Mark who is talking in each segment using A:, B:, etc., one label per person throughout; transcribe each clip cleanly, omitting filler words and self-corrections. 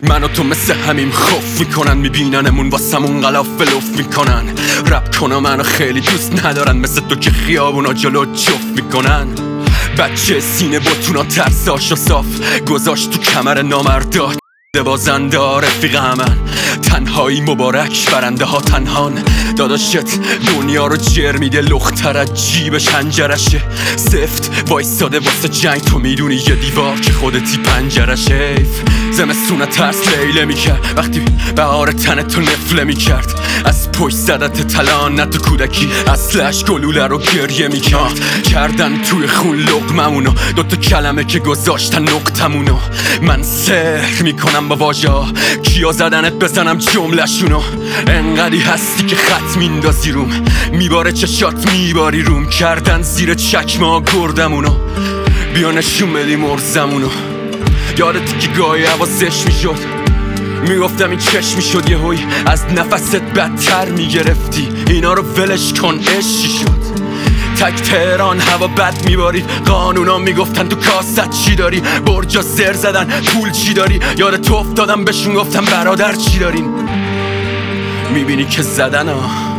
A: من و تو مثل همیم خوف میکنن، میبیننمون واسمون غلافلوف میکنن. رپ کنم منو خیلی دوست ندارن، مثل تو که خیابونا جلو جفت میکنن. بچه سینه باتونا ترساشو صاف گذاشت تو کمر نامردا بازنده رفیق همن. تنهایی مبارک برنده ها تنهان. داداشت دنیا رو جر میده، لختر از جیبش هنجرشه. سفت وایستاده واسه جنگ، تو میدونی یه دیوار که خودتی پنجرشه. حیف زمستونه ترس لیله میکرد، وقتی بهار تن تو نفله میکرد. از پشت زدت تلان نه تو کودکی، اصلش گلوله رو گریه میکرد. کردن توی خون لقممونو، دوتا کلمه که گذاشتن نقطمونو. من سحر میکنم با واژه ها، کیا زدنت بزنم جمله‌شونو. انقدی هستی که خط میندازی روم، میباره چشات میباری روم. کردن زیر چکمه ها گردمونو، بیا نشون بدی مرزمونو. یادتی که گاهی حواسش میشد، میگفتم این چشم میشد، یه هوی از نفست بدتر میگرفتی. اینا رو ولش کن عشقی شد. تک تهران هوا بد میبارید، قانونا میگفتن تو کاست چی داری. برجا سر زدن پول چی داری، یاد تو افتادم بهشون گفتم برادر چی دارین. میبینی که زدن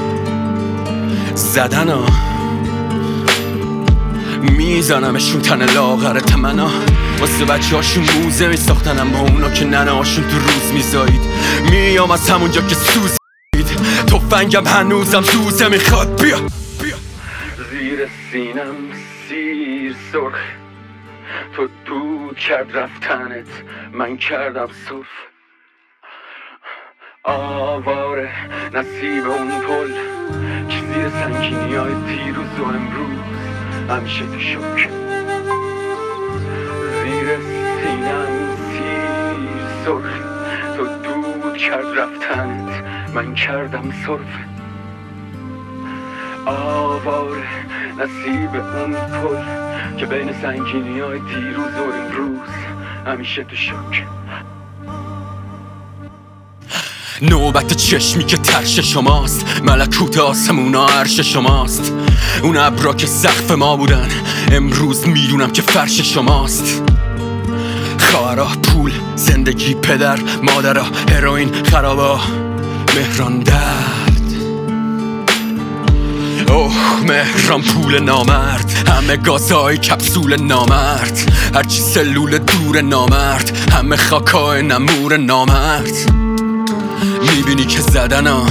A: میزنمشون تن لاغر تمنا. واسه بچه هاشون موزه میساختنم، با اونا که ننه هاشون تو روز میزایید. میام از همونجا که سوز تفنگم هنوزم سوزه میخواد. بیا زیر سینم سیر سرخ، تو دود کرد رفتنت، من کردم صرف. آواره نصیب اون پل که زیر سنگینی های دیروز و امروز همیشه تو شک. زیر سینم سیر سرخ، تو دود کرد رفتنت، من کردم صرف. آواره نصیب اون پل که بین سنگینی های دیروز و امروز همیشه تو شک. نوبت چشمی که ترش شماست، ملکوت آسمونا عرش شماست. اون ابرا که سقف ما بودن امروز میدونم که فرش شماست. خواهرا، پول، زندگی، پدر، مادرها، هروئین، خرابا، مهران درد. اوه مهران پول نامرد، همه گازهای کپسول نامرد. هرچی سلول دور نامرد، همه خاکای نمور نامرد. میبینی که زدنا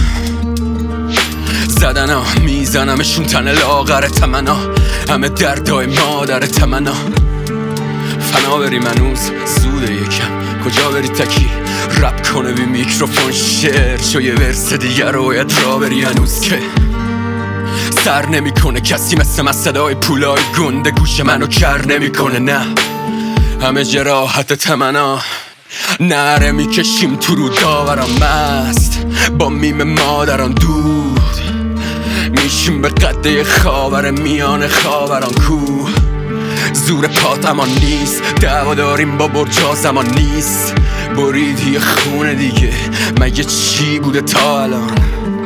A: میزنمشون تن لاغر تمنا. همه دردای مادر تمنا. فنا بریم هنوز زوده یکم، کجا بری تکی رپ کنه بی میکروفون شعر شو یه ورس دیگر رو باید را بری هنوز که سر نمیکنه کسی مثل من. صدای پولای گنده گوش منو کر نمیکنه. نه همه جراحت تمنا، نره میکشیم تو رو داوران مست، با میم مادران دود میشیم به قده خاور میان خاوران کوه. زور پات امان نیست، دعوا داریم با برجا زمان نیست. بریدی خونه دیگه، مگه چی بوده تا الان؟